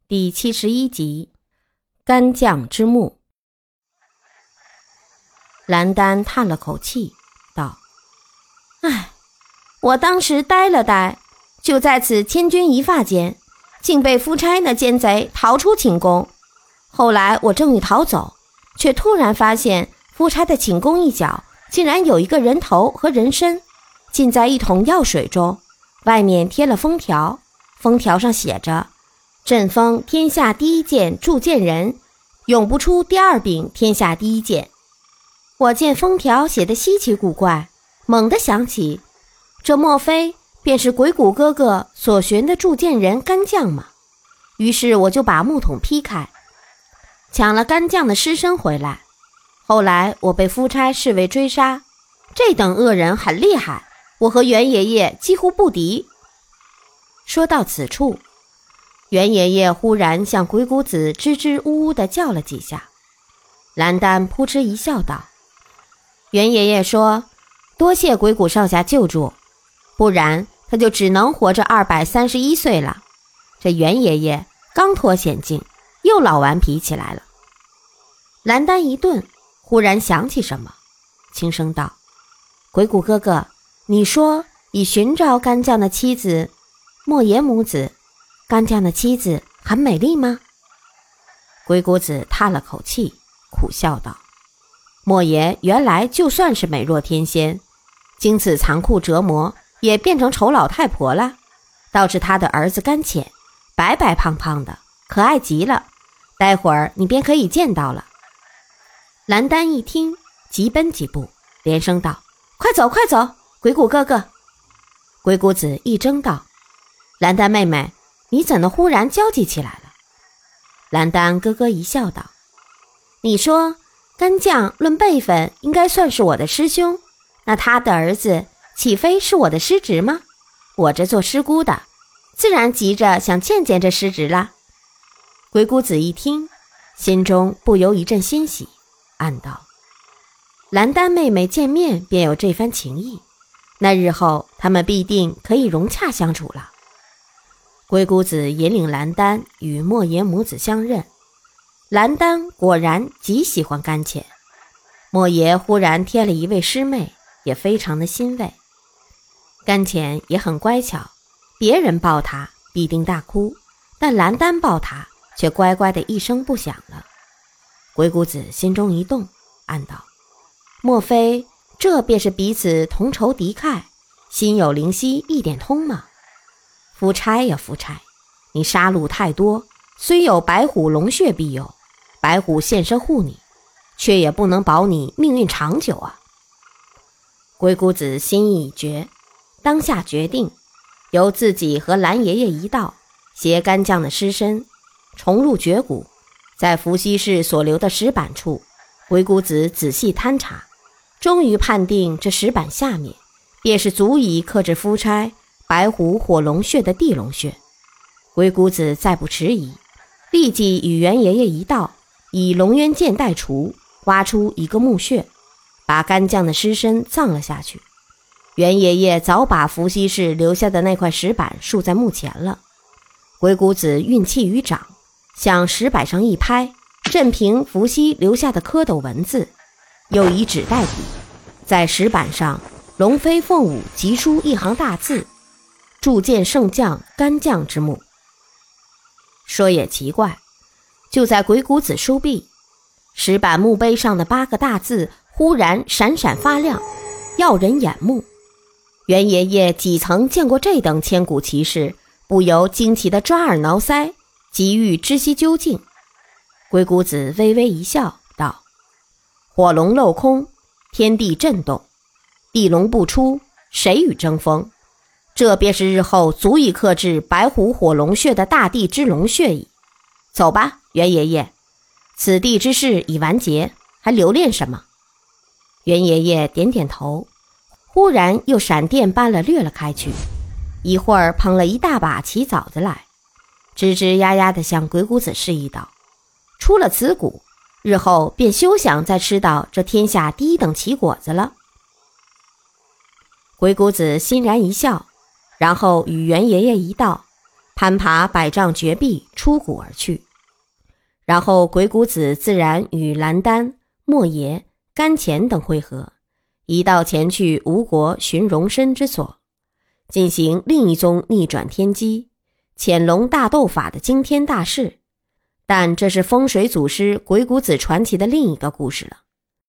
第71集干将之墓。蓝丹叹了口气道：唉，我当时呆了呆，就在此千钧一发间，竟被夫差那奸贼逃出寝宫。后来我正欲逃走，却突然发现夫差的寝宫一角竟然有一个人头和人身浸在一桶药水中，外面贴了封条，封条上写着：朕封天下第一剑铸剑人，永不出第二柄天下第一剑。我见封条写得稀奇古怪，猛地想起，这莫非便是鬼谷哥哥所寻的铸剑人干将吗？于是我就把木桶劈开，抢了干将的尸身回来。后来我被夫差侍卫追杀，这等恶人很厉害，我和袁爷爷几乎不敌。说到此处，袁爷爷忽然向鬼谷子支支吾吾地叫了几下。蓝丹扑哧一笑道：袁爷爷说，多谢鬼谷少侠救助，不然他就只能活着231岁了。这袁爷爷刚脱险境，又老顽皮起来了。蓝丹一顿，忽然想起什么，轻声道：鬼谷哥哥，你说已寻找干将的妻子莫邪母子，干将的妻子很美丽吗？鬼谷子叹了口气，苦笑道：莫邪原来就算是美若天仙，经此残酷折磨，也变成丑老太婆了。倒是他的儿子甘浅，白白胖胖的，可爱极了，待会儿你便可以见到了。蓝丹一听，急奔几步，连声道：快走快走，鬼谷哥哥。鬼谷子一怔道：蓝丹妹妹，你怎么忽然焦急起来了？蓝丹咯咯一笑道：你说干将论辈分应该算是我的师兄，那他的儿子岂非是我的师侄吗？我这做师姑的自然急着想见见这师侄了。鬼谷子一听，心中不由一阵欣喜，暗道：蓝丹妹妹见面便有这番情谊，那日后他们必定可以融洽相处了。鬼谷子引领蓝丹与莫邪母子相认，蓝丹果然极喜欢甘浅，莫邪忽然添了一位师妹，也非常的欣慰。甘浅也很乖巧，别人抱他必定大哭，但蓝丹抱他却乖乖的一声不响了。鬼谷子心中一动，暗道：莫非这便是彼此同仇敌忾，心有灵犀一点通吗？夫差呀夫差，你杀戮太多，虽有白虎龙血庇佑，白虎现身护你，却也不能保你命运长久啊。鬼谷子心意已决，当下决定由自己和蓝爷爷一道携干将的尸身重入绝谷，在伏羲氏所留的石板处，鬼谷子仔细探查，终于判定这石板下面便是足以克制夫差白虎火龙血的地龙穴。鬼谷子再不迟疑，立即与袁爷爷一道以龙渊剑代除，挖出一个墓穴，把干将的尸身葬了下去。袁爷爷早把伏羲氏留下的那块石板竖在墓前了。鬼谷子运气于掌，向石板上一拍，任凭伏羲留下的蝌蚪文字，又以纸代笔，在石板上龙飞凤舞急书一行大字：铸剑圣将干将之墓。说也奇怪，就在鬼谷子书毕，石板墓碑上的8个大字忽然闪闪发亮，耀人眼目。袁爷爷几曾见过这等千古奇事，不由惊奇的抓耳挠腮，急欲知悉究竟。鬼谷子微微一笑道：火龙镂空，天地震动，地龙不出，谁与争锋？这便是日后足以克制白虎火龙穴的大地之龙穴矣。走吧，袁爷爷，此地之事已完结，还留恋什么？袁爷爷点点头，忽然又闪电般了掠了开去，一会儿捧了一大把奇枣子来，吱吱呀呀地向鬼谷子示意道：出了此谷，日后便休想再吃到这天下第一等奇果子了。鬼谷子欣然一笑，然后与袁爷爷一道攀爬百丈绝壁，出谷而去。然后鬼谷子自然与蓝丹、莫邪、甘前等会合，一道前去吴国寻容身之所，进行另一宗逆转天机、潜龙大斗法的惊天大事。但这是风水祖师鬼谷子传奇的另一个故事了。